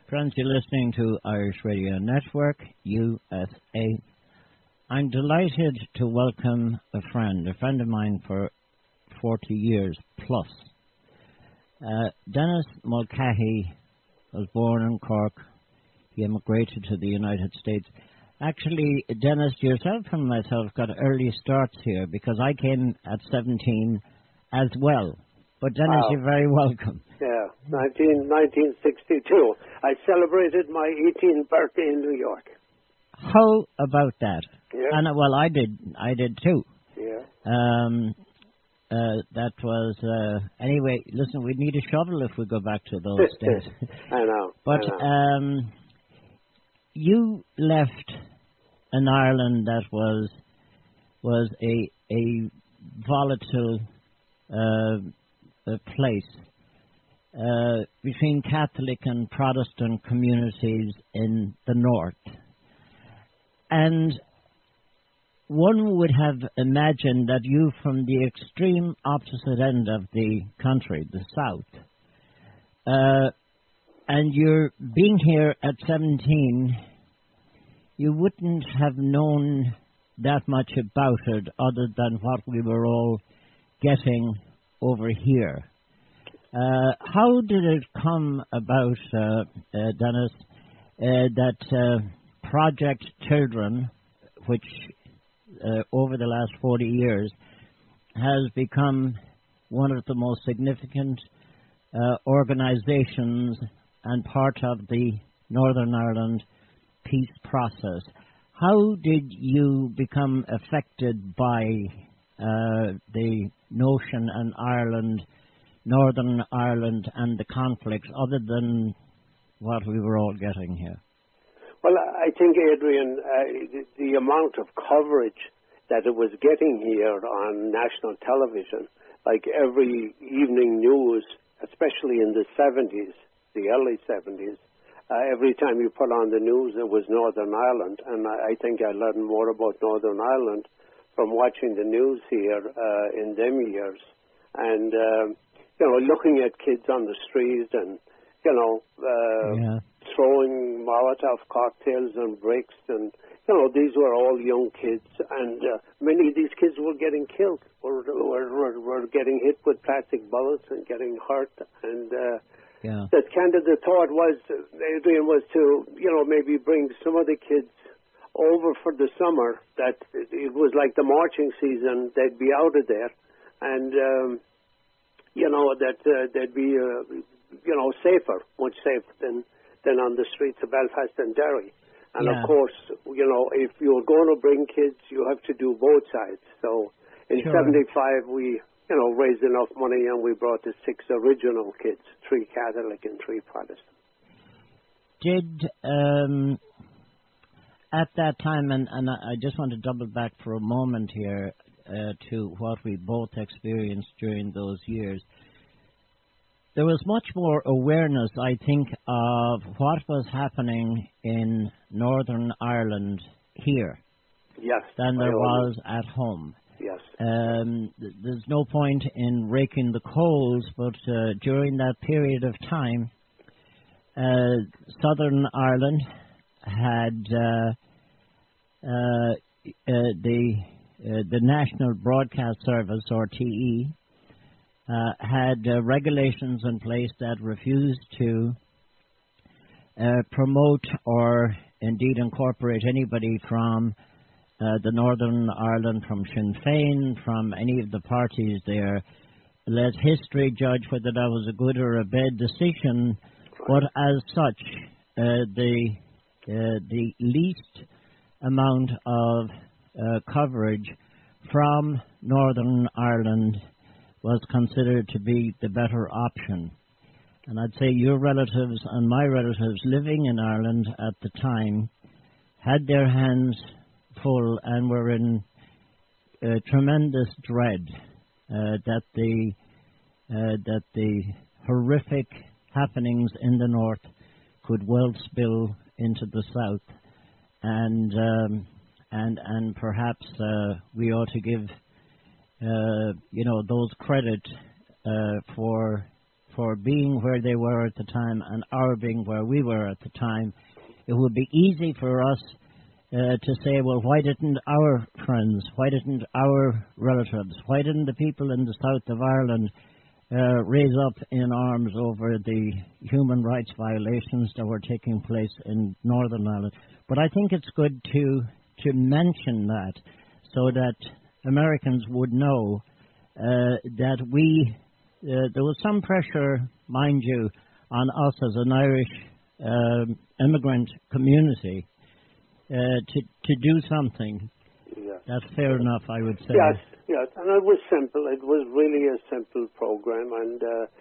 Friends, you're listening to Irish Radio Network, USA. I'm delighted to welcome a friend of mine for 40 years plus. Denis Mulcahy was born in Cork. He immigrated to the United States. Actually, Denis, yourself and myself got early starts here because I came at 17 as well. But Denis, wow. You're very welcome. Yeah, 1962. I celebrated my 18th birthday in New York. How about that? Yeah. And well, I did too. Yeah. That was anyway. Listen, we'd need a shovel if we go back to those days. I know. But you left an Ireland that was a volatile place between Catholic and Protestant communities in the north, and one would have imagined that you, from the extreme opposite end of the country, the south, and you're being here at 17, you wouldn't have known that much about it other than what we were all getting over here. How did it come about, Denis, that Project Children, which over the last 40 years has become one of the most significant organizations and part of the Northern Ireland peace process? How did you become affected by the notion in Ireland, Northern Ireland, and the conflicts, other than what we were all getting here? Well, I think, Adrian, the amount of coverage that it was getting here on national television, like every evening news, especially in the 70s, the early 70s, every time you put on the news, it was Northern Ireland. And I think I learned more about Northern Ireland from watching the news here in them years. And, looking at kids on the street and, throwing Molotov cocktails and bricks. And, these were all young kids. And many of these kids were getting killed, were getting hit with plastic bullets and getting hurt. And that kind of the thought was, Adrian, was to, maybe bring some of the kids over for the summer, that it was like the marching season, they'd be out of there, and, that they'd be, safer, much safer than on the streets of Belfast and Derry. And of course, if you're going to bring kids, you have to do both sides. So in 75, we, raised enough money and we brought the 6 original kids, 3 Catholic and 3 Protestant. Did, at that time, and I just want to double back for a moment here to what we both experienced during those years, there was much more awareness, I think, of what was happening in Northern Ireland here than there was at home. Yes. There's no point in raking the coals, but during that period of time, Southern Ireland had the National Broadcast Service, or TE, had regulations in place that refused to promote or indeed incorporate anybody from the Northern Ireland, from Sinn Féin, from any of the parties there. Let history judge whether that was a good or a bad decision, but as such, the least amount of coverage from Northern Ireland was considered to be the better option. And I'd say your relatives and my relatives living in Ireland at the time had their hands full and were in tremendous dread that the horrific happenings in the north could well spill into the south, and perhaps we ought to give those credit for for being where they were at the time and our being where we were at the time, it would be easy for us to say, well, why didn't our friends, why didn't our relatives, why didn't the people in the south of Ireland raise up in arms over the human rights violations that were taking place in Northern Ireland? But I think it's good to mention that so that Americans would know that there was some pressure, mind you, on us as an Irish immigrant community to do something. Yeah. That's fair enough, I would say. Yes, and it was simple. It was really a simple program, and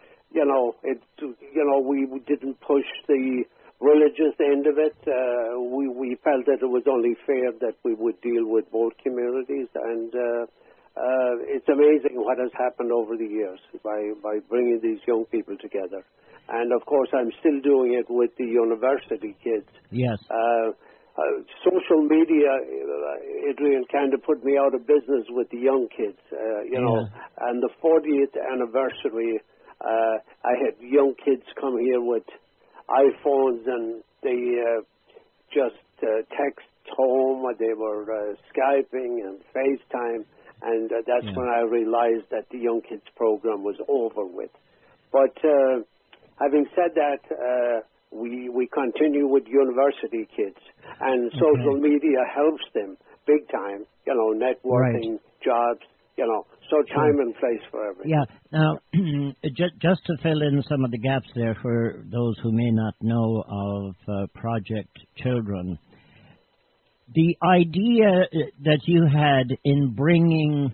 we didn't push the religious end of it. We felt that it was only fair that we would deal with both communities, and it's amazing what has happened over the years by bringing these young people together. And of course, I'm still doing it with the university kids. Yes. Social media, Adrian, kind of put me out of business with the young kids, And the 40th anniversary, I had young kids come here with iPhones, and they just text home. They were Skyping and FaceTime, and that's when I realized that the young kids program was over with. But having said that, we continue with university kids, and social media helps them big time, networking, jobs, so time and place for everything. Yeah. Now, just to fill in some of the gaps there for those who may not know of Project Children, the idea that you had in bringing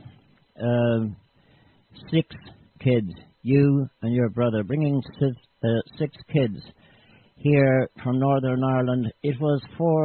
6 kids, you and your brother, bringing 6 kids here from Northern Ireland, this was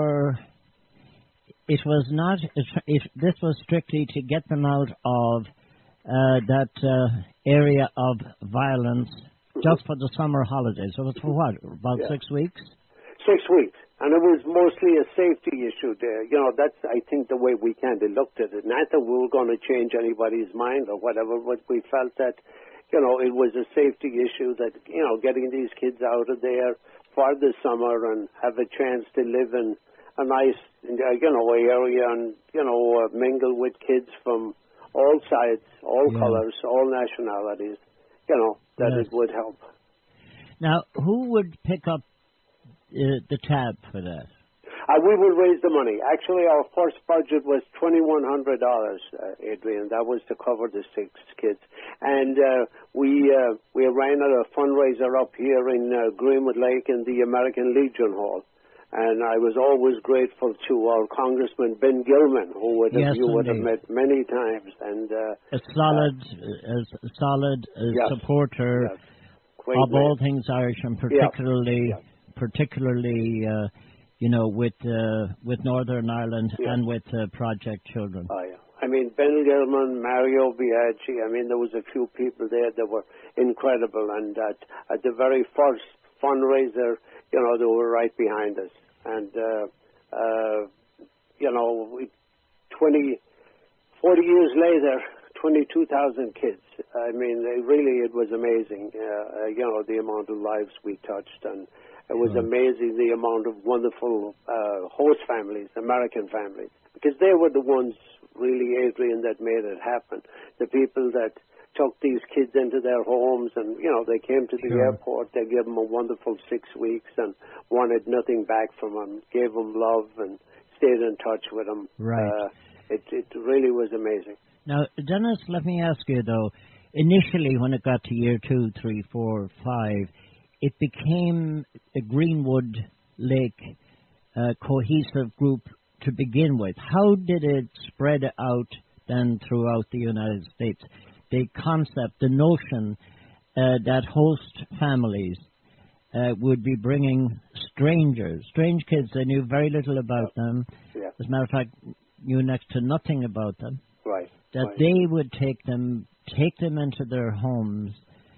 strictly to get them out of that area of violence just for the summer holidays. So it was for what, about 6 weeks? 6 weeks. And it was mostly a safety issue there. That's, I think, the way we kind of looked at it. Not that we were going to change anybody's mind or whatever, but we felt that, it was a safety issue that, getting these kids out of there for the summer and have a chance to live in a nice, area and, mingle with kids from all sides, all colors, all nationalities, that it would help. Now, who would pick up the tab for that? We will raise the money. Actually, our first budget was $2,100, Adrian. That was to cover the 6 kids. And we ran a fundraiser up here in Greenwood Lake in the American Legion Hall. And I was always grateful to our Congressman Ben Gilman, who you would have met many times. And a solid supporter of all things Irish, and particularly with Northern Ireland and with Project Children. Oh, yeah. I mean, Ben Gilman, Mario Biaggi, there was a few people there that were incredible. And at the very first fundraiser, they were right behind us. And, 40 years later, 22,000 kids. It was amazing, the amount of lives we touched. And it was amazing the amount of wonderful host families, American families, because they were the ones, really, Adrian, that made it happen. The people that took these kids into their homes and, they came to the airport, they gave them a wonderful 6 weeks and wanted nothing back from them, gave them love and stayed in touch with them. Right. It really was amazing. Now, Dennis, let me ask you, though, initially when it got to year 2, 3, 4, 5, it became a Greenwood Lake cohesive group to begin with. How did it spread out then throughout the United States? The concept, the notion that host families would be bringing strange kids. They knew very little about them. Yeah. As a matter of fact, knew next to nothing about them. Right. That they would take them into their homes,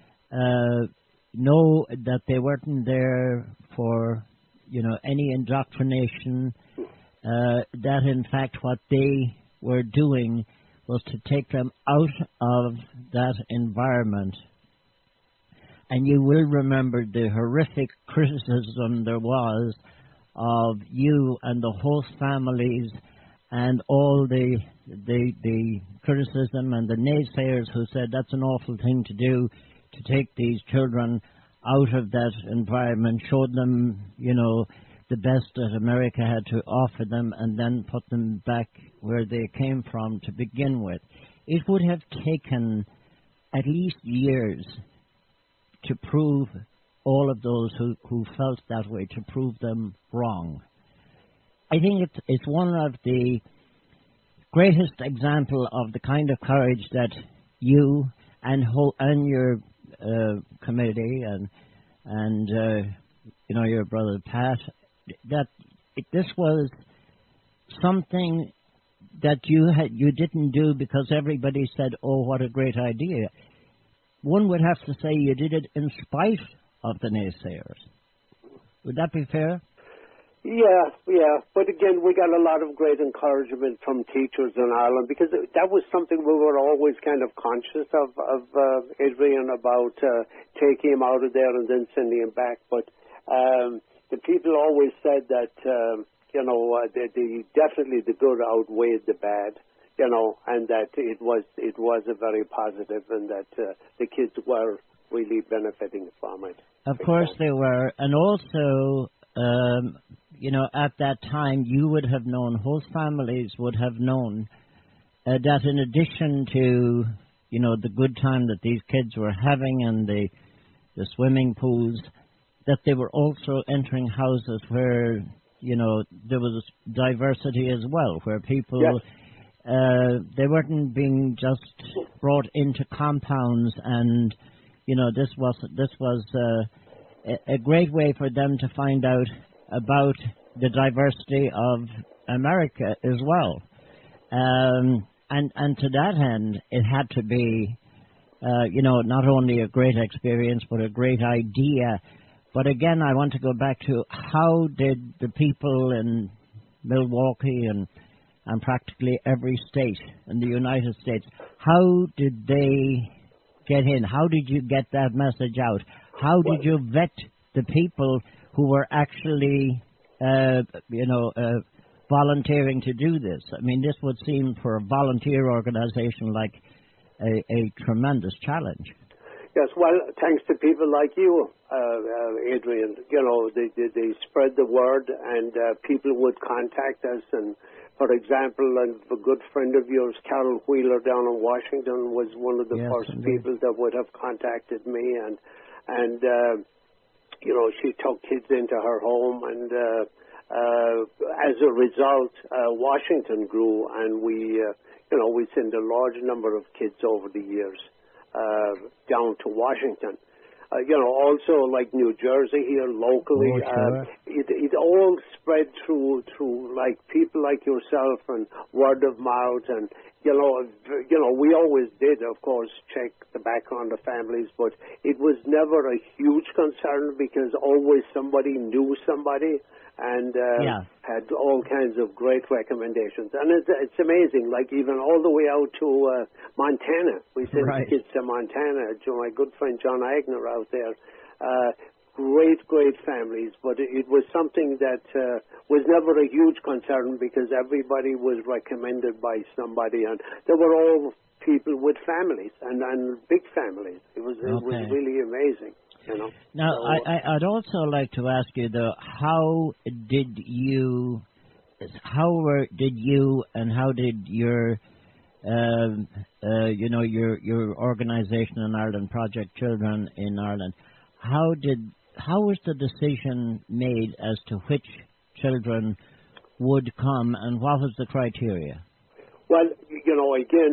know that they weren't there for, any indoctrination, that in fact what they were doing was to take them out of that environment and you will remember the horrific criticism there was of you and the host families and all the criticism and the naysayers who said that's an awful thing to do, to take these children out of that environment, show them, the best that America had to offer them, and then put them back where they came from to begin with. It would have taken at least years to prove all of those who felt that way, to prove them wrong. I think it's one of the greatest example of the kind of courage that you and your committee and your brother Pat, this was something that you didn't do because everybody said, "Oh, what a great idea." One would have to say you did it in spite of the naysayers. Would that be fair? Yeah. But again, we got a lot of great encouragement from teachers in Ireland, because that was something we were always kind of conscious of Adrian, about taking him out of there and then sending him back. But the people always said that, definitely the good outweighed the bad, and that it was a very positive, and that the kids were really benefiting from it. Of course they were. And also, at that time, you would have known, host families would have known that in addition to, the good time that these kids were having and the swimming pools, that they were also entering houses where, there was diversity as well, where people, yes, they weren't being just brought into compounds, and, this was a great way for them to find out about the diversity of America as well. And to that end, it had to be, not only a great experience, but a great idea. But again, I want to go back to, how did the people in Milwaukee and practically every state in the United States, how did they get in? How did you get that message out? How did you vet the people who were actually, volunteering to do this? I mean, this would seem for a volunteer organization like a tremendous challenge. Yes, well, thanks to people like you, Adrian, they spread the word, and people would contact us. And for example, a good friend of yours, Carol Wheeler, down in Washington, was one of the first people that would have contacted me, and she took kids into her home, and as a result, Washington grew, and we sent a large number of kids over the years down to Washington. Also like New Jersey here locally, it all spread through like people like yourself and word of mouth, and we always did, of course, check the background of families, but it was never a huge concern, because always somebody knew somebody, and had all kinds of great recommendations. And it's amazing, like even all the way out to Montana. We sent kids to Montana. My good friend John Agner out there. Great families, but it was something that was never a huge concern, because everybody was recommended by somebody, and they were all people with families and big families. It was really amazing. Now, I'd also like to ask you, though, how did you and how did your your organization in Ireland, Project Children in Ireland, how was the decision made as to which children would come, and what was the criteria? Well, again,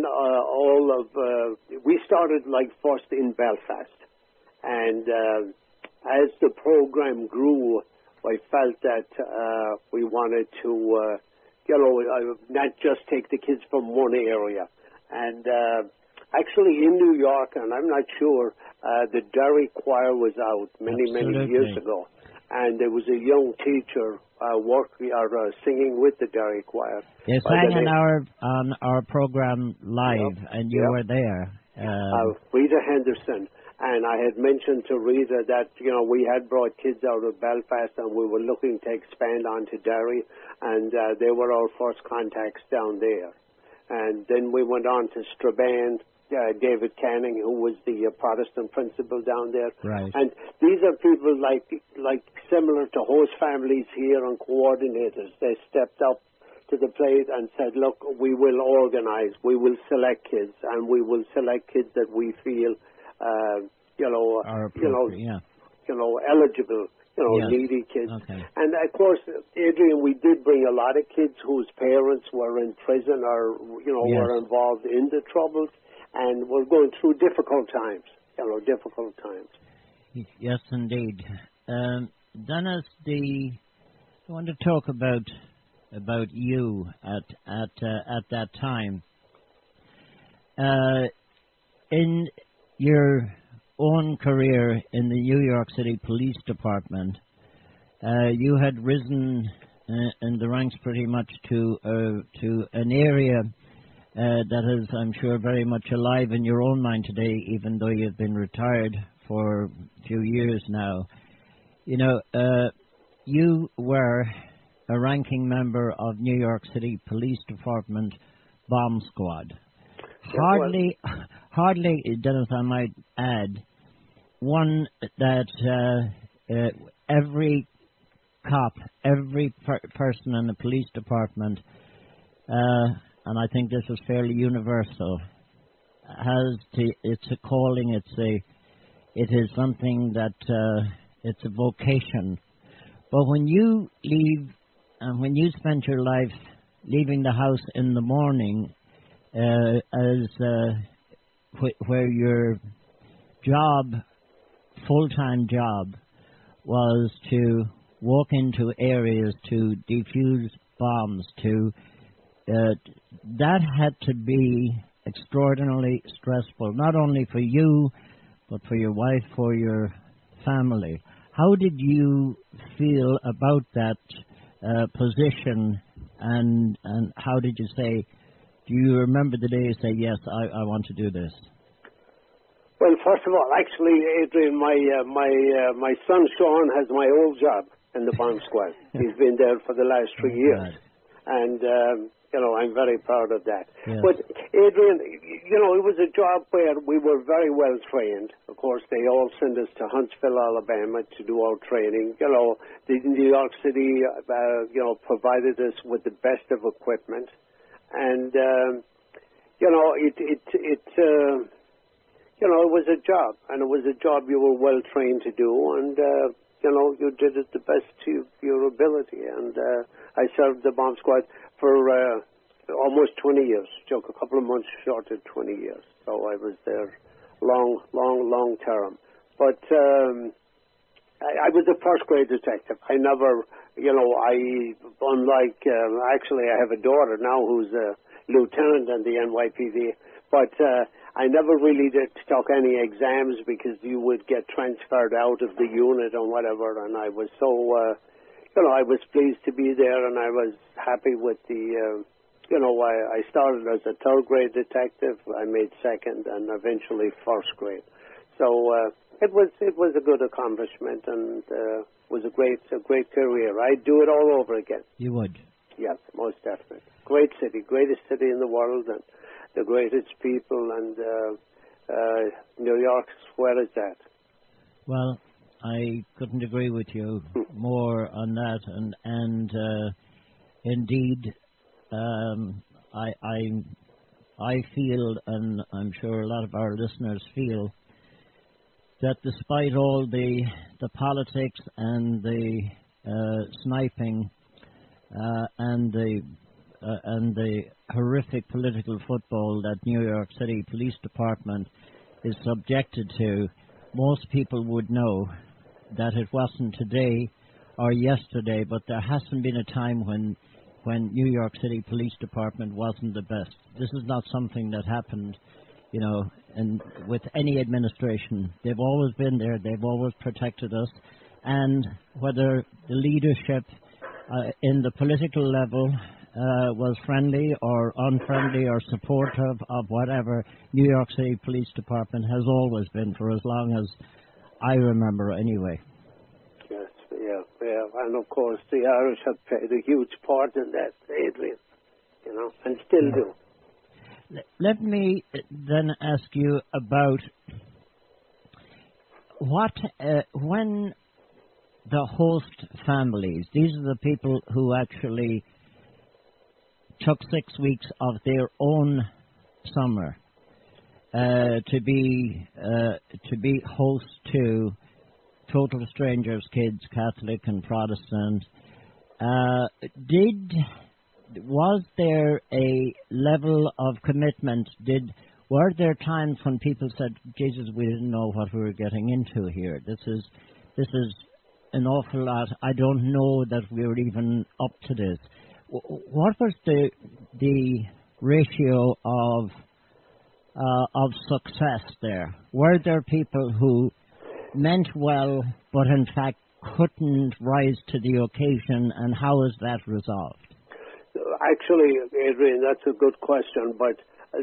we started first in Belfast. And as the program grew, I felt that we wanted to, not just take the kids from one area. And actually in New York, and I'm not sure, the Derry Choir was out many years ago. And there was a young teacher singing with the Derry Choir. They sang on our program live, and you were there. Rita Henderson. And I had mentioned to Rita that, we had brought kids out of Belfast and we were looking to expand onto Derry, and they were our first contacts down there. And then we went on to Strabane, David Canning, who was the Protestant principal down there. Right. And these are people like similar to host families here and coordinators. They stepped up to the plate and said, look, we will organize, we will select kids, and we will select kids that we feel eligible, yes. needy kids. Okay. And of course, Adrian, we did bring a lot of kids whose parents were in prison or, yes. were involved in the troubles, and were going through difficult times, difficult times. Yes, indeed. Dennis, I want to talk about you at that time. In your own career in the New York City Police Department, you had risen in the ranks pretty much to an area that is, I'm sure, very much alive in your own mind today, even though you've been retired for a few years now. You were a ranking member of New York City Police Department bomb squad. Hardly, Dennis, I might add, one that every cop, every person in the police department, and I think this is fairly universal, it's a calling, it is something that it's a vocation. But when you leave, and when you spend your life leaving the house in the morning, where your full-time job was to walk into areas to defuse bombs, that had to be extraordinarily stressful, not only for you, but for your wife, for your family. How did you feel about that position, and how did you say, do you remember the day you say, yes, I want to do this? Well, first of all, actually, Adrian, my son Sean has my old job in the bomb squad. He's been there for the last 3 years. And, I'm very proud of that. Yes. But, Adrian, it was a job where we were very well trained. Of course, they all sent us to Huntsville, Alabama to do our training. The New York City, provided us with the best of equipment. And, it was a job, and it was a job you were well trained to do, and, you did it the best to your ability. And I served the bomb squad for almost 20 years, a couple of months short of 20 years. So I was there long term. But I was a first-grade detective. I never, actually I have a daughter now who's a lieutenant in the NYPD, but I never really took any exams because you would get transferred out of the unit and whatever, and I was so, I was pleased to be there, and I was happy with the, I started as a third-grade detective, I made second, and eventually first grade. So it was a good accomplishment, and was a great career. I'd do it all over again. You would? Yes, most definitely. Great city, greatest city in the world, and the greatest people, and New York's where is that? Well, I couldn't agree with you more on that, and indeed, I feel, and I'm sure a lot of our listeners feel, that despite all the politics and the sniping and the horrific political football that New York City Police Department is subjected to, most people would know that it wasn't today or yesterday, but there hasn't been a time when New York City Police Department wasn't the best. This is not something that happened, and with any administration. They've always been there. They've always protected us. And whether the leadership in the political level was friendly or unfriendly or supportive of whatever New York City Police Department has always been for as long as I remember anyway. Yes, yeah. And of course the Irish have played a huge part in that, Adrian, and still do. Let me then ask you about when the host families, these are the people who actually took 6 weeks of their own summer to be host to total strangers, kids, Catholic and Protestant. Was there a level of commitment? Were there times when people said, "Jesus, we didn't know what we were getting into here. This is an awful lot. I don't know that we were even up to this." What was the ratio of success there? Were there people who meant well, but in fact couldn't rise to the occasion, and how is that resolved? Actually, Adrian, that's a good question, but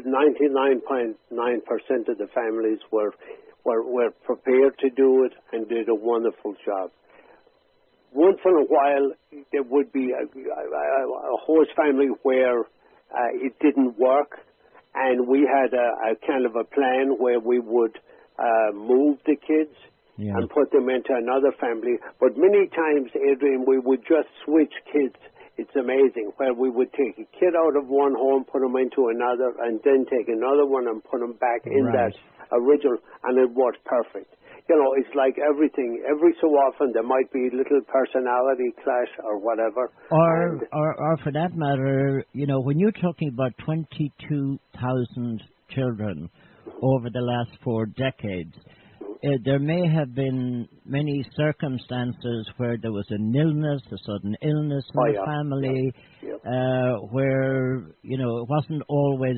99.9% of the families were prepared to do it and did a wonderful job. Once in a while, there would be a host family where it didn't work, and we had a kind of a plan where we would move the kids and put them into another family. But many times, Adrian, we would just switch kids. It's amazing, where we would take a kid out of one home, put them into another, and then take another one and put them back in that original, and it worked perfect. It's like everything. Every so often there might be a little personality clash or whatever. Or for that matter, when you're talking about 22,000 children over the last 4 decades, there may have been many circumstances where there was an illness, a sudden illness in the family, where, it wasn't always,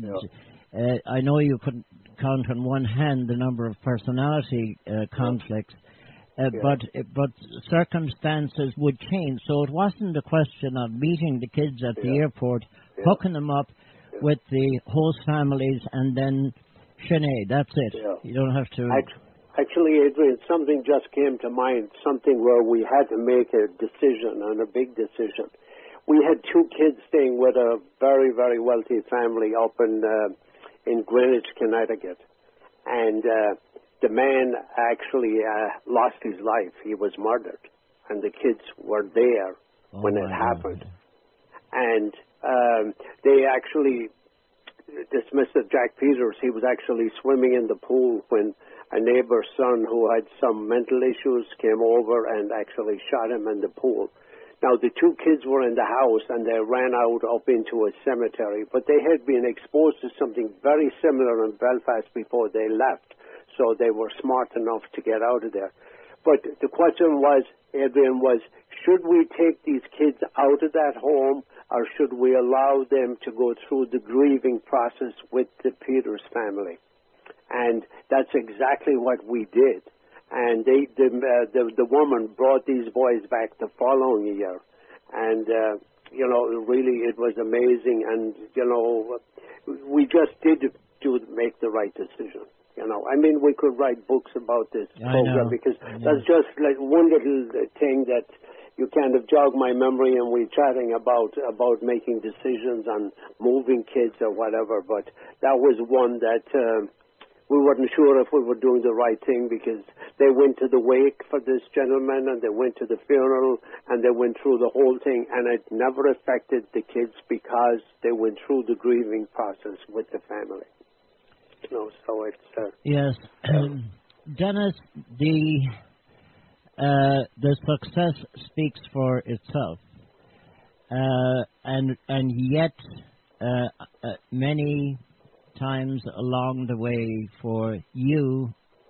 I know you couldn't count on one hand the number of personality conflicts, but circumstances would change. So it wasn't a question of meeting the kids at the airport, hooking them up with the host families, and then Sinead, that's it. You don't have to... Actually, Adrian, something just came to mind, something where we had to make a decision, and a big decision. We had 2 kids staying with a very, very wealthy family up in Greenwich, Connecticut. And the man actually lost his life. He was murdered. And the kids were there when it happened. God. And they actually, this Mr. Jack Peters, he was actually swimming in the pool when a neighbor's son who had some mental issues came over and actually shot him in the pool. Now, the 2 kids were in the house, and they ran out up into a cemetery, but they had been exposed to something very similar in Belfast before they left, so they were smart enough to get out of there. But the question was, Adrian, should we take these kids out of that home, or should we allow them to go through the grieving process with the Peters family? And that's exactly what we did. And the woman brought these boys back the following year. And, really it was amazing. And, we just did make the right decision. We could write books about this program because that's just like one little thing that you kind of jog my memory, and we're chatting about making decisions on moving kids or whatever. But that was one that... we weren't sure if we were doing the right thing, because they went to the wake for this gentleman, and they went to the funeral, and they went through the whole thing, and it never affected the kids because they went through the grieving process with the family. So it's... Yes. Dennis, the success speaks for itself. And yet many times along the way for you,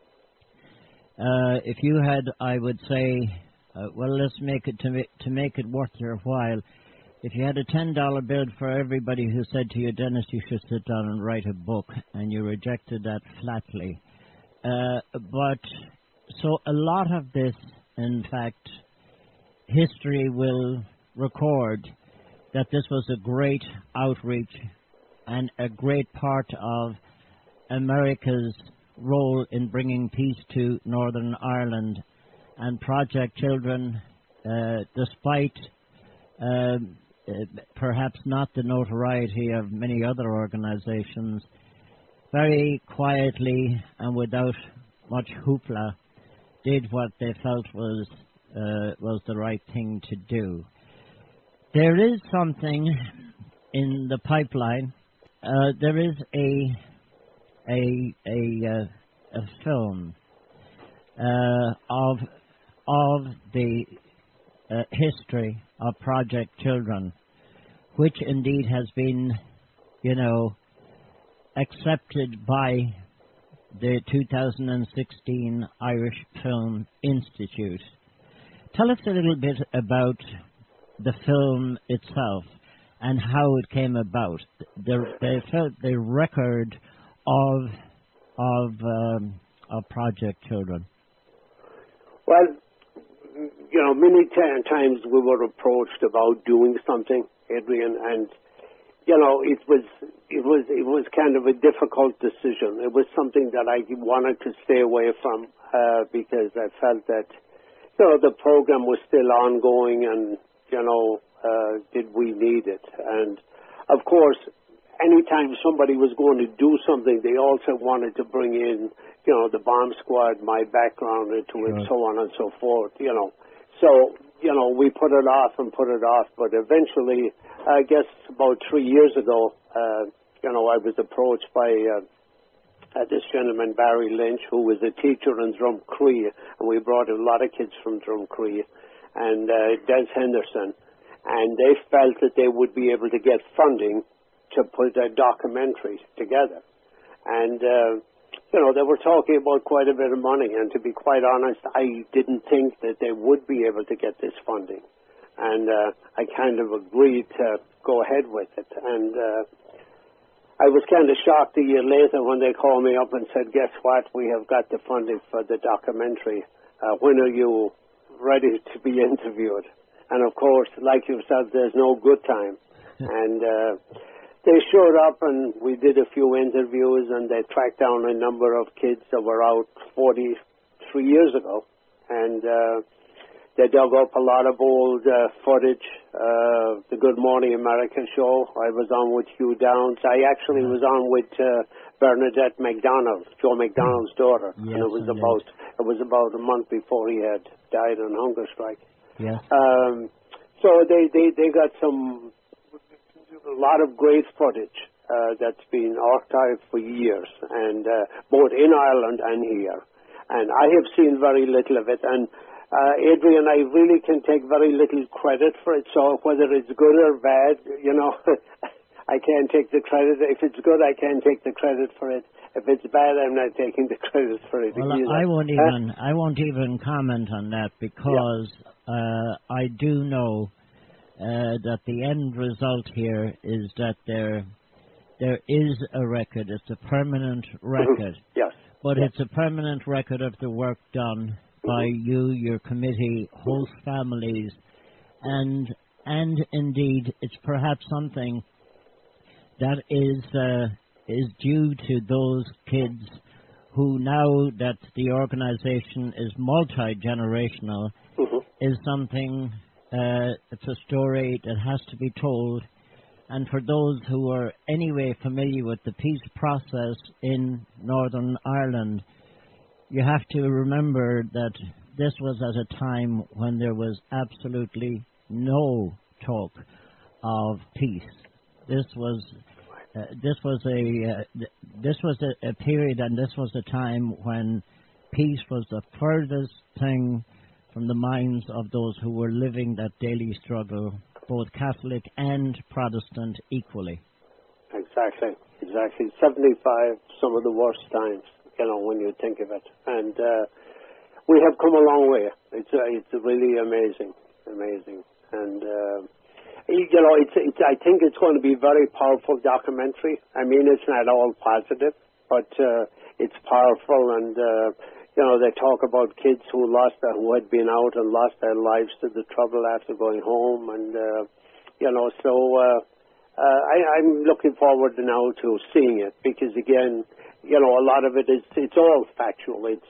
if you had, I would say, let's make it to make it worth your while. If you had a $10 bill for everybody who said to you, Dennis, you should sit down and write a book, and you rejected that flatly. But so a lot of this, in fact, history will record. that this was a great outreach and a great part of America's role in bringing peace to Northern Ireland. And Project Children, despite perhaps not the notoriety of many other organizations, very quietly and without much hoopla did what they felt was the right thing to do. There is something in the pipeline. There is a film of the history of Project Children, which indeed has been, accepted by the 2016 Irish Film Institute. Tell us a little bit about the film itself and how it came about. The record of Project Children. Well, many times we were approached about doing something, Adrian, and it was kind of a difficult decision. It was something that I wanted to stay away from because I felt that the program was still ongoing, and did we need it? And of course, anytime somebody was going to do something, they also wanted to bring in the bomb squad, my background into it, so on and so forth. So we put it off, but eventually, I guess about 3 years ago, I was approached by this gentleman, Barry Lynch, who was a teacher in Drumcree, and we brought a lot of kids from Drumcree, and Des Henderson, and they felt that they would be able to get funding to put a documentary together. And, they were talking about quite a bit of money, and to be quite honest, I didn't think that they would be able to get this funding. And I kind of agreed to go ahead with it. And I was kind of shocked a year later when they called me up and said, guess what, we have got the funding for the documentary. When are you ready to be interviewed? And of course, like yourself, there's no good time. And they showed up, and we did a few interviews, and they tracked down a number of kids that were out 43 years ago. And they dug up a lot of old footage. The Good Morning America show, I was on with Hugh Downs. I actually was on with Bernadette McDonald, Joe McDonald's daughter. Yes, and it was about a month before he had died on hunger strike. Yes. So they got a lot of great footage that's been archived for years, and both in Ireland and here. And I have seen very little of it. And Adrian, I really can take very little credit for it. So whether it's good or bad, I can't take the credit. If it's good, I can take the credit for it. If it's bad, I'm not taking the credit for it. Well, I won't even comment on that, because I do know that the end result here is that there is a record. It's a permanent record. Yes. But it's a permanent record of the work done by you, your committee, host families, and indeed, it's perhaps something that is due to those kids who, now that the organization is multi-generational, is something, it's a story that has to be told. And for those who are anyway familiar with the peace process in Northern Ireland, you have to remember that this was at a time when there was absolutely no talk of peace. This was a period, and this was a time when peace was the furthest thing from the minds of those who were living that daily struggle, both Catholic and Protestant equally. Exactly. 75, some of the worst times, when you think of it. And we have come a long way. It's really amazing. And I think it's going to be a very powerful documentary. I mean, it's not all positive, but it's powerful. And they talk about kids who had been out and lost their lives to the trouble after going home, and I'm looking forward now to seeing it because, again, a lot of it's all factual. It's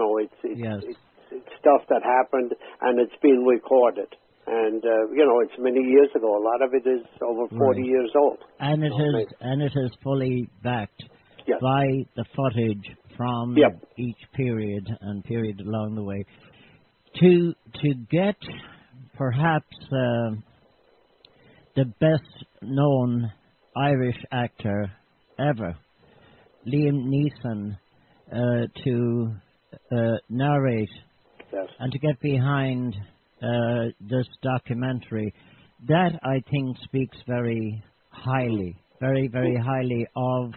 stuff that happened and it's been recorded. And, it's many years ago. A lot of it is over 40 years old. And it is fully backed by the footage from each period and period along the way. To get perhaps the best known Irish actor ever, Liam Neeson, to narrate and to get behind this documentary, that I think speaks very highly, very, very highly of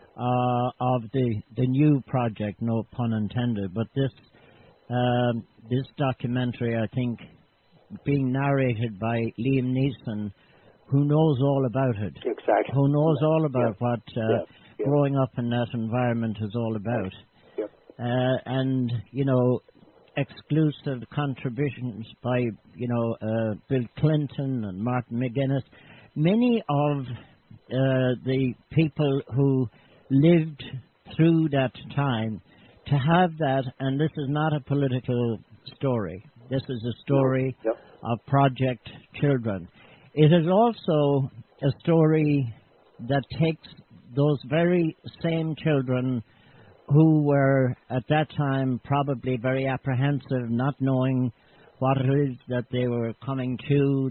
the new project, no pun intended, but this documentary, I think, being narrated by Liam Neeson, who knows all about it. Exactly. Who knows all about what growing up in that environment is all about. Yep. And, exclusive contributions by, Bill Clinton and Martin McGuinness. Many of the people who lived through that time, to have that, and this is not a political story. This is a story of Project Children. It is also a story that takes those very same children who were at that time probably very apprehensive, not knowing what it is that they were coming to.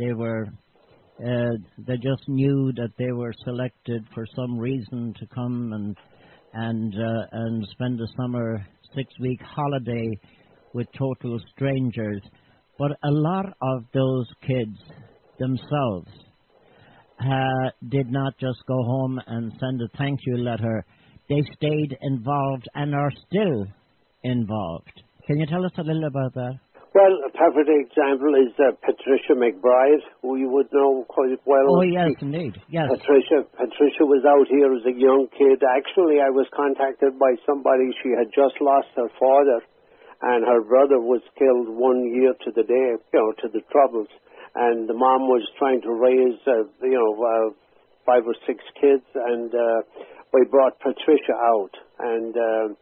They just knew that they were selected for some reason to come and spend a summer 6-week holiday with total strangers. But a lot of those kids themselves did not just go home and send a thank you letter. They stayed involved and are still involved. Can you tell us a little about that? Well, a perfect example is Patricia McBride, who you would know quite well. Oh, yes, indeed. Yes. Patricia was out here as a young kid. Actually, I was contacted by somebody. She had just lost her father, and her brother was killed 1 year to the day, to the Troubles. And the mom was trying to raise, 5 or 6 kids, and we brought Patricia out. And,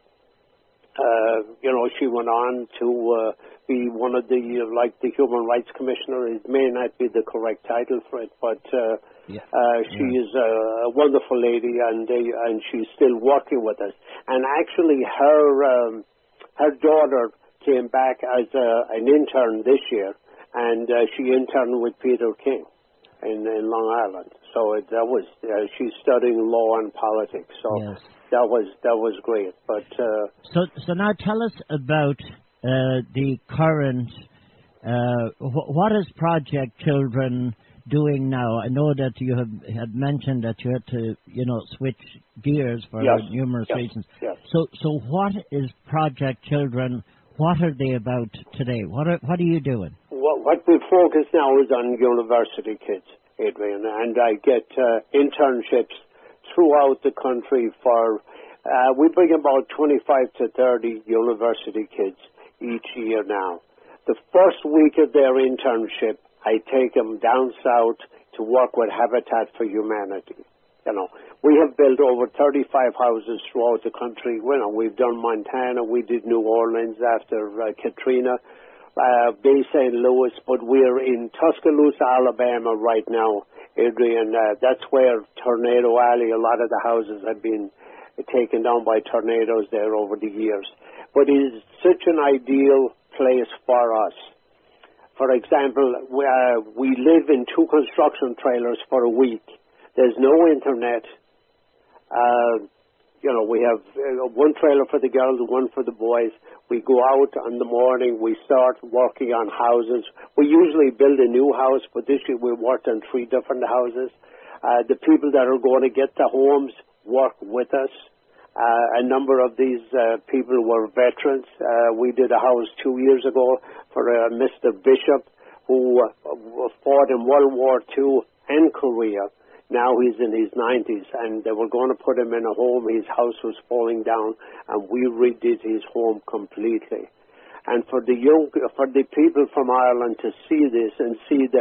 she went on to be one of the Human Rights Commissioner. It may not be the correct title for it, but she is a wonderful lady, and she's still working with us. And actually, her daughter came back as an intern this year, and she interned with Peter King in Long Island. So she's studying law and politics. So that was great. But so now tell us about the current. What is Project Children doing now? I know that you had mentioned that you had to switch gears for numerous reasons. Yes. So what is Project Children? What are they about today? What are you doing? What we focus now is on university kids, Adrian, and I get internships throughout the country for, we bring about 25 to 30 university kids each year now. The first week of their internship, I take them down south to work with Habitat for Humanity. We have built over 35 houses throughout the country. We've done Montana, we did New Orleans after Katrina, Bay St. Louis, but we're in Tuscaloosa, Alabama right now, Adrian. That's where Tornado Alley, a lot of the houses have been taken down by tornadoes there over the years. But it is such an ideal place for us. For example, we live in 2 construction trailers for a week. There's no internet. We have 1 trailer for the girls, 1 for the boys. We go out in the morning. We start working on houses. We usually build a new house, but this year we worked on 3 different houses. The people that are going to get the homes work with us. A number of these people were veterans. We did a house 2 years ago for Mr. Bishop, who fought in World War II and Korea. Now he's in his 90s, and they were going to put him in a home. His house was falling down, and we redid his home completely. And for the people from Ireland to see this and see that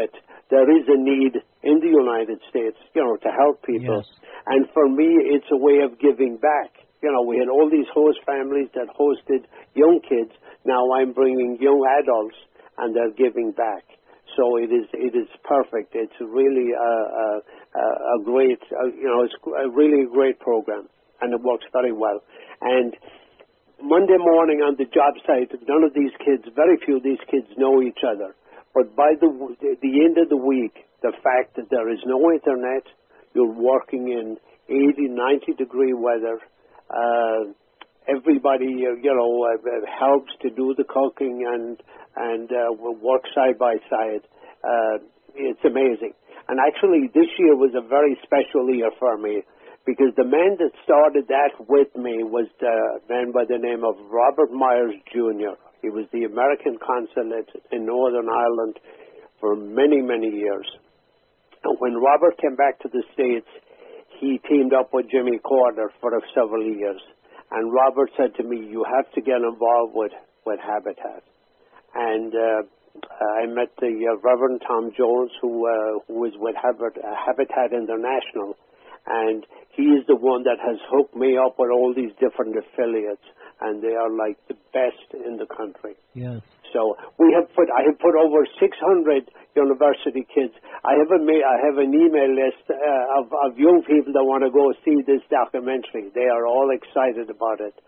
there is a need in the United States, to help people. Yes. And for me, it's a way of giving back. We had all these host families that hosted young kids. Now I'm bringing young adults, and they're giving back. So it is perfect. It's really a great, it's a really great program, and it works very well. And Monday morning on the job site, none of these kids, very few of these kids know each other. But by the end of the week, the fact that there is no internet, you're working in 80, 90-degree weather, everybody, helps to do the cooking and work side by side. It's amazing. And actually, this year was a very special year for me, because the man that started that with me was a man by the name of Robert Myers Jr. He was the American consulate in Northern Ireland for many, many years. And when Robert came back to the States, he teamed up with Jimmy Carter for several years. And Robert said to me, you have to get involved with Habitat. And I met the Reverend Tom Jones, who was with Habitat International. And he is the one that has hooked me up with all these different affiliates, and they are like the best in the country. Yes. So I have put over 600 university kids. I have an email list of young people that want to go see this documentary. They are all excited about it.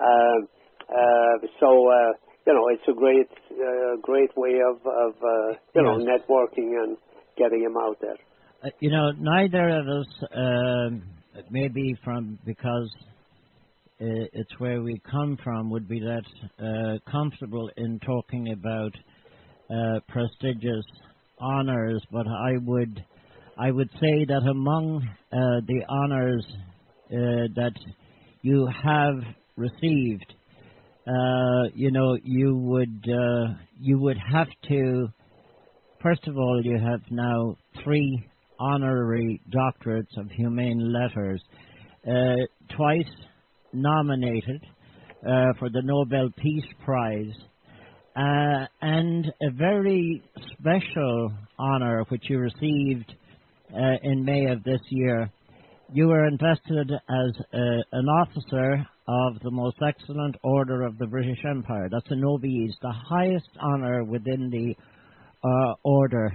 It's a great way of networking and getting them out there. Neither of us, maybe because it's where we come from, would be that comfortable in talking about prestigious honors. But I would say that among the honors that you have received, you would have to. First of all, you have now 3 honorary doctorates of humane letters, twice nominated for the Nobel Peace Prize, and a very special honor which you received in May of this year. You were invested as an officer of the Most Excellent Order of the British Empire. That's an OBE, the highest honor within the order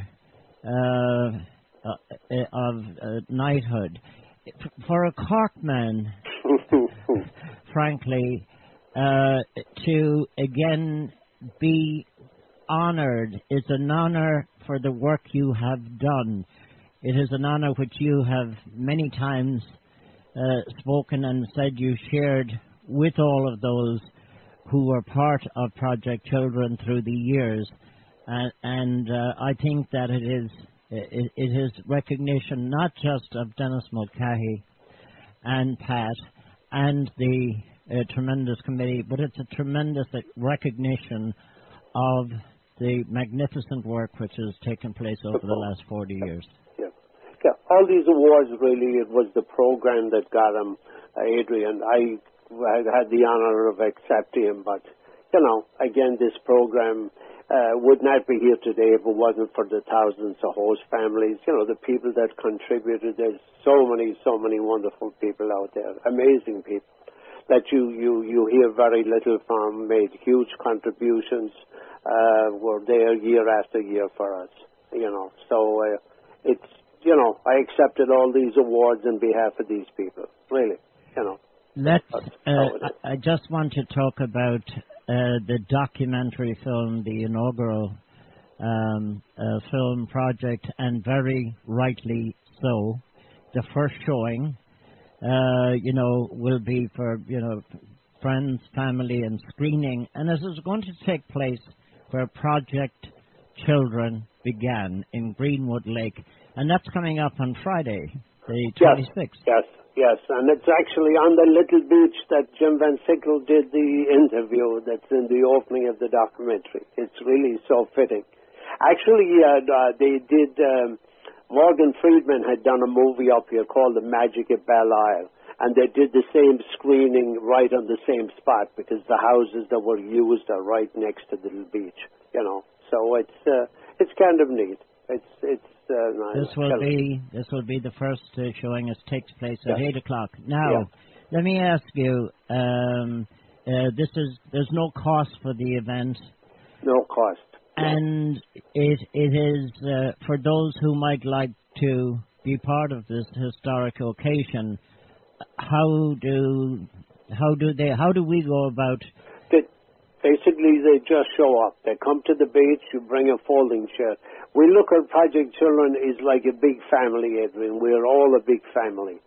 of knighthood. For a Cork man, frankly, to again be honoured is an honour for the work you have done. It is an honour which you have many times spoken and said you shared with all of those who were part of Project Children through the years. And I think that it is recognition not just of Dennis Mulcahy and Pat and the tremendous committee, but it's a tremendous recognition of the magnificent work which has taken place over the last 40 years. Yeah, all these awards, really, it was the program that got them, Adrian. I had the honor of accepting him, but, again, this program would not be here today if it wasn't for the thousands of host families, the people that contributed. There's so many wonderful people out there, amazing people that you hear very little from, made huge contributions, were there year after year for us, So it's, I accepted all these awards on behalf of these people, really, I just want to talk about the documentary film, the inaugural film project, and very rightly so. The first showing, will be for, friends, family, and screening. And this is going to take place where Project Children began, in Greenwood Lake. And that's coming up on Friday, the 26th. Yes, and it's actually on the little beach that Jim Van Sickle did the interview that's in the opening of the documentary. It's really so fitting. Actually, they did, Morgan Friedman had done a movie up here called The Magic of Belle Isle, and they did the same screening right on the same spot because the houses that were used are right next to the little beach, So it's kind of neat. It's This will be the first showing. It takes place at 8 o'clock. Now, Yeah. let me ask you. There's no cost for the event. No cost. And it is for those who might like to be part of this historic occasion. How do we go about? Basically, they just show up. They come to the beach. You bring a folding chair. We look at Project Children is like a big family, Edwin. We're all a big family.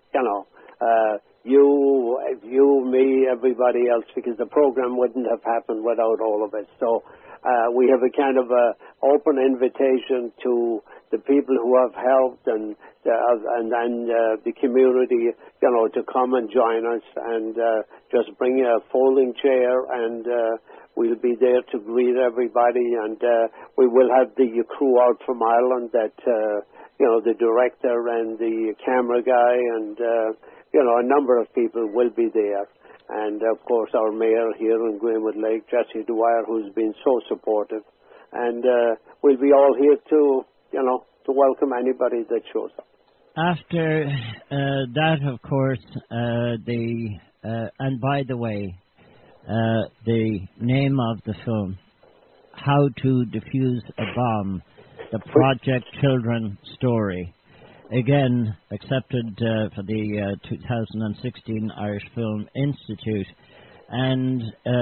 You, me, everybody else, because the program wouldn't have happened without all of us. So we have a kind of a open invitation to the people who have helped and the community, to come and join us and just bring a folding chair and we'll be there to greet everybody and we will have the crew out from Ireland that, the director and the camera guy and, a number of people will be there. And, of course, our mayor here in Greenwood Lake, Jesse Dwyer, who's been so supportive. And we'll be all here to welcome anybody that shows up. After that, of course, and by the way, the name of the film, How to Defuse a Bomb, the Project Children story. Again, accepted for the 2016 Irish Film Institute, and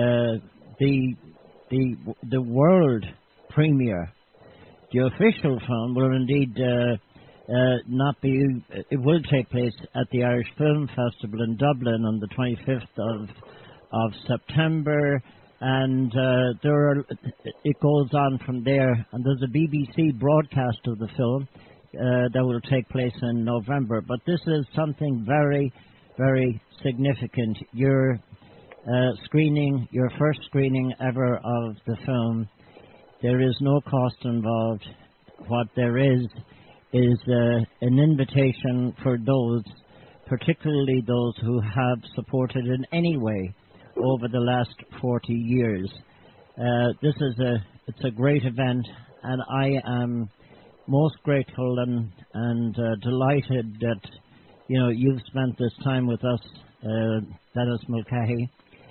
the world premiere, the official film, will indeed not be. It will take place at the Irish Film Festival in Dublin on the 25th of September, and it goes on from there. And there's a BBC broadcast of the film. That will take place in November. But this is something very, very significant. Your screening, your first screening ever of the film, there is no cost involved. What there is an invitation for those, particularly those who have supported in any way over the last 40 years. It's a great event, and I am most grateful and delighted that you've spent this time with us, Dennis Mulcahy,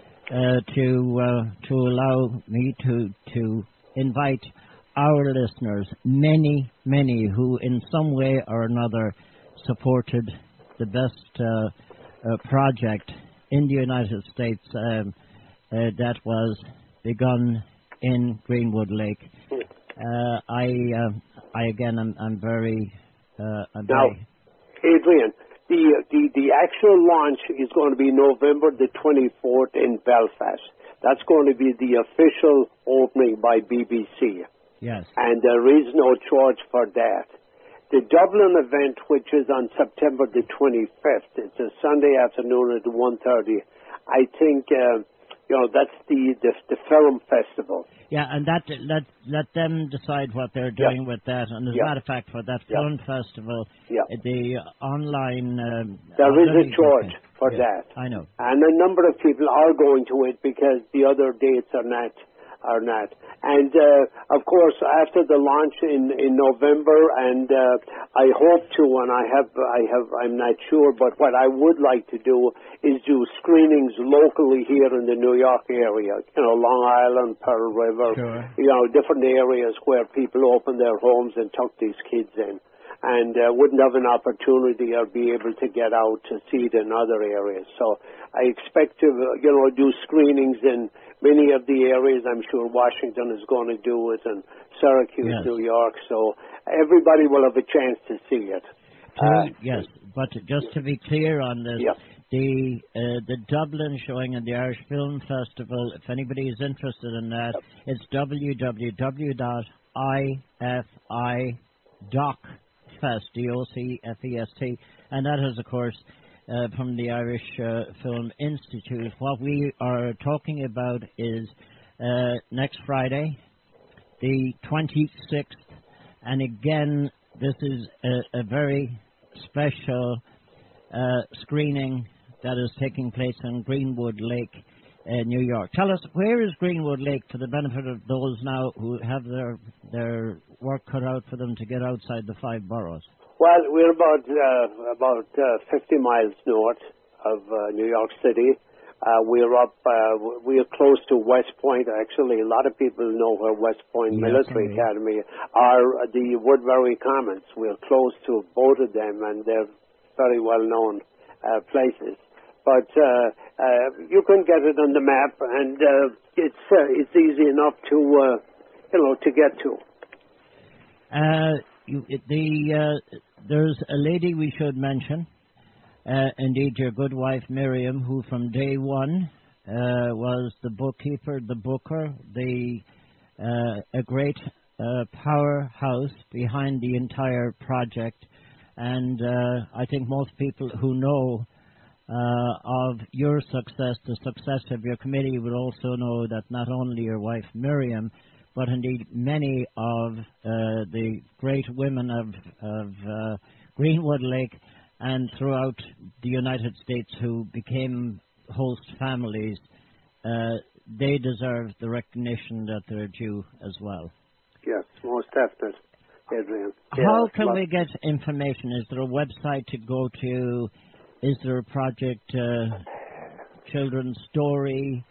to allow me to invite our listeners, many who in some way or another supported the best project in the United States that was begun in Greenwood Lake. I'm very. Now, Adrian, the actual launch is going to be November the 24th in Belfast. That's going to be the official opening by BBC. Yes. And there is no charge for that. The Dublin event, which is on September the 25th, it's a Sunday afternoon at 1:30. I think. That's the film festival. Yeah, and let them decide what they're doing with that. And as a matter of fact, for that film festival, the online... there is a charge for that. I know. And a number of people are going to it because the other dates are not. And, of course, after the launch in November, and I hope to, and I'm not sure, but what I would like to do is do screenings locally here in the New York area, Long Island, Pearl River, different areas where people open their homes and tuck these kids in. And wouldn't have an opportunity or be able to get out to see it in other areas. So I expect to, do screenings in many of the areas. I'm sure Washington is going to do it, and Syracuse, New York. So everybody will have a chance to see it. Yes, but just to be clear on this, the Dublin showing in the Irish Film Festival, if anybody is interested in that, it's www.ifidocfest, and that is, of course, from the Irish Film Institute. What we are talking about is next Friday, the 26th, and again, this is a very special screening that is taking place in Greenwood Lake, New York. Tell us, where is Greenwood Lake for the benefit of those now who have their work cut out for them to get outside the 5 boroughs? Well, we're about 50 miles north of New York City. We're close to West Point. Actually, a lot of people know where West Point Military Academy are. The Woodbury Commons. We're close to both of them, and they're very well-known places. But you can get it on the map, and it's easy enough to get to. There's a lady we should mention. Indeed, your good wife Miriam, who from day one was the bookkeeper, the booker, a great powerhouse behind the entire project. And I think most people who know of your success, the success of your committee, would also know that not only your wife Miriam, but indeed many of the great women of Greenwood Lake and throughout the United States who became host families, they deserve the recognition that they're due as well. Yes, most definitely, Adrian. How can we get information? Is there a website to go to? Is there a project, Children's Story?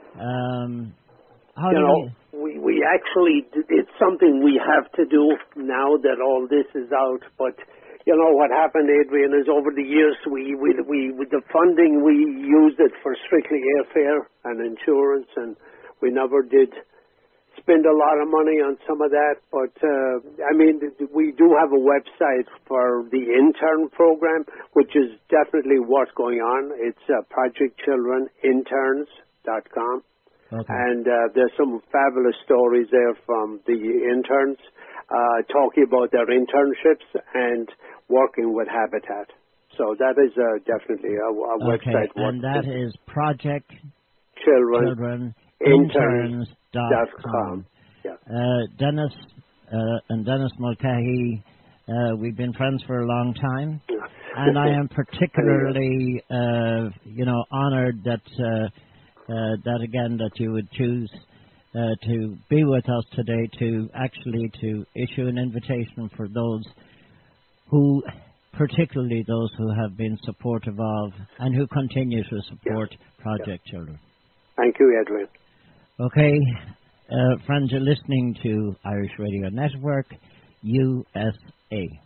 We actually, it's something we have to do now that all this is out, but you know what happened, Adrian, is over the years we with the funding we used it for strictly airfare and insurance, and we never did spend a lot of money on some of that. But we do have a website for the intern program, which is definitely what's going on. It's projectchildreninterns.com. Okay. And there's some fabulous stories there from the interns talking about their internships and working with Habitat. So that is definitely a website. And that is projectchildreninterns.com. Yeah. Dennis and Dennis Mulcahy, we've been friends for a long time, and I am particularly, honored that you would choose to be with us today to issue an invitation for those who, particularly those who have been supportive of and who continue to support Project Children. Thank you, Edwin. Okay, friends, you're listening to Irish Radio Network, USA.